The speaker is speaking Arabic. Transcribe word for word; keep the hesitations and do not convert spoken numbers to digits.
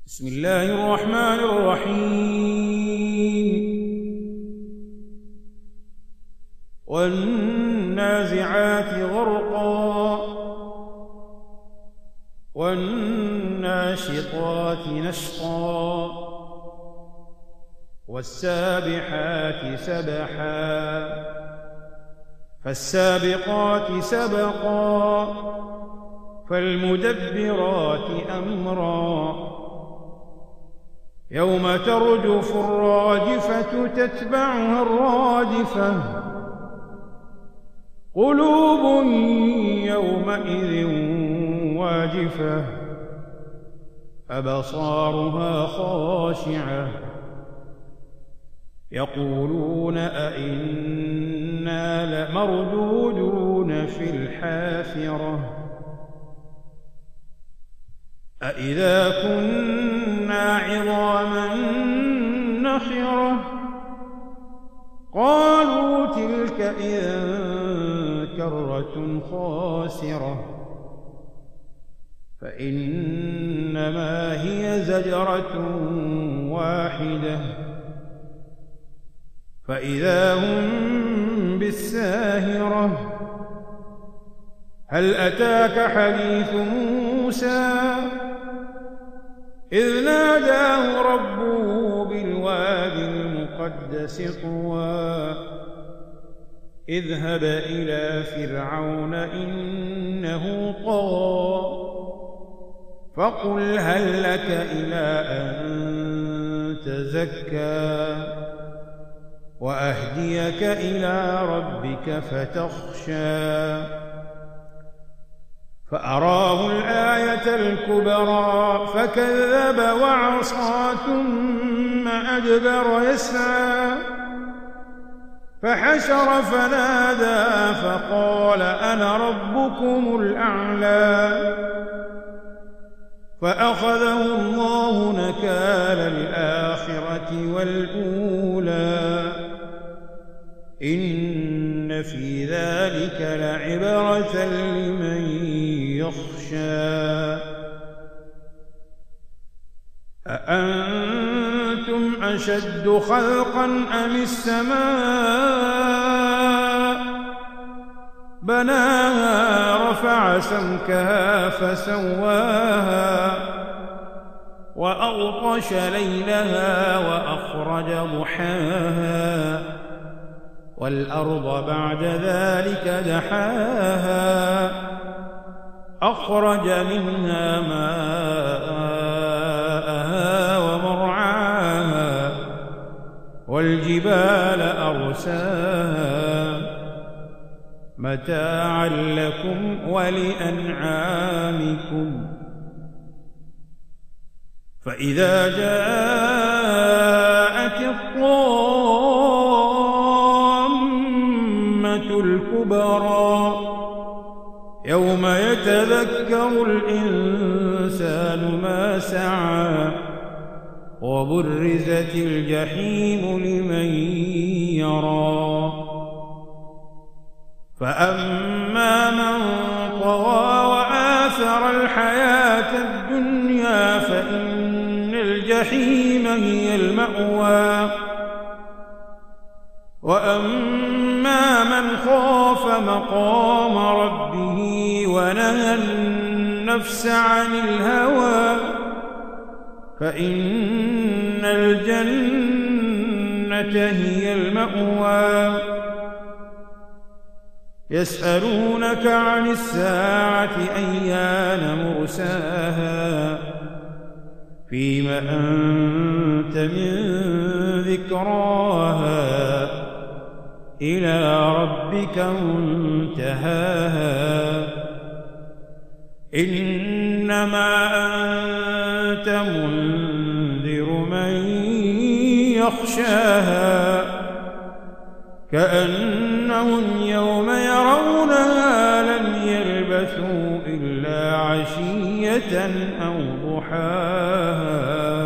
بسم الله الرحمن الرحيم والنازعات غرقا والناشطات نشطا والسابحات سبحا فالسابقات سبقا فالمدبرات أمرا يوم ترجف الراجفة تتبعها الرادفة قلوب يومئذ واجفة أبصارها خاشعة يقولون أئنا لمردودون في الحافرة أإذا كنا عظاما نخرة قالوا تلك إذا كرة خاسرة فإنما هي زجرة واحدة فإذا هم بالساهرة هل أتاك حديث موسى إذ ناداه ربه بالوادي المقدس طوى اذهب إلى فرعون إنه طغى فقل هل لك إلى أن تزكى وأهديك إلى ربك فتخشى فأراه الآية الكبرى فكذب وعصى ثم أدبر يسعى فحشر فنادى فقال أنا ربكم الأعلى فأخذه الله نكال الآخرة والأولى إن في ذلك لعبرة لمن يخشى أأنتم أشد خلقا أم السماء بناها رفع سمكها فسواها وأغطش ليلها وأخرج ضحاها والأرض بعد ذلك دحاها أخرج منها ماءها ومرعاها والجبال أرساها متاعا لكم ولأنعامكم فإذا جاءت الطامة الكبرى يوم يتذكر الإنسان ما سعى وبرزت الجحيم لمن يرى فأما من طغى وآثر الحياة الدنيا فإن الجحيم هي المأوى وأما من خاف مقام ربه ونهى النفس عن الهوى فإن الجنة هي المأوى يسألونك عن الساعة أيان مرساها فيم أنت من ذكراها إلى ربك منتهاها إنما أنت منذر من يخشاها كأنهم يوم يرونها لم يلبثوا إلا عشية أو ضحاها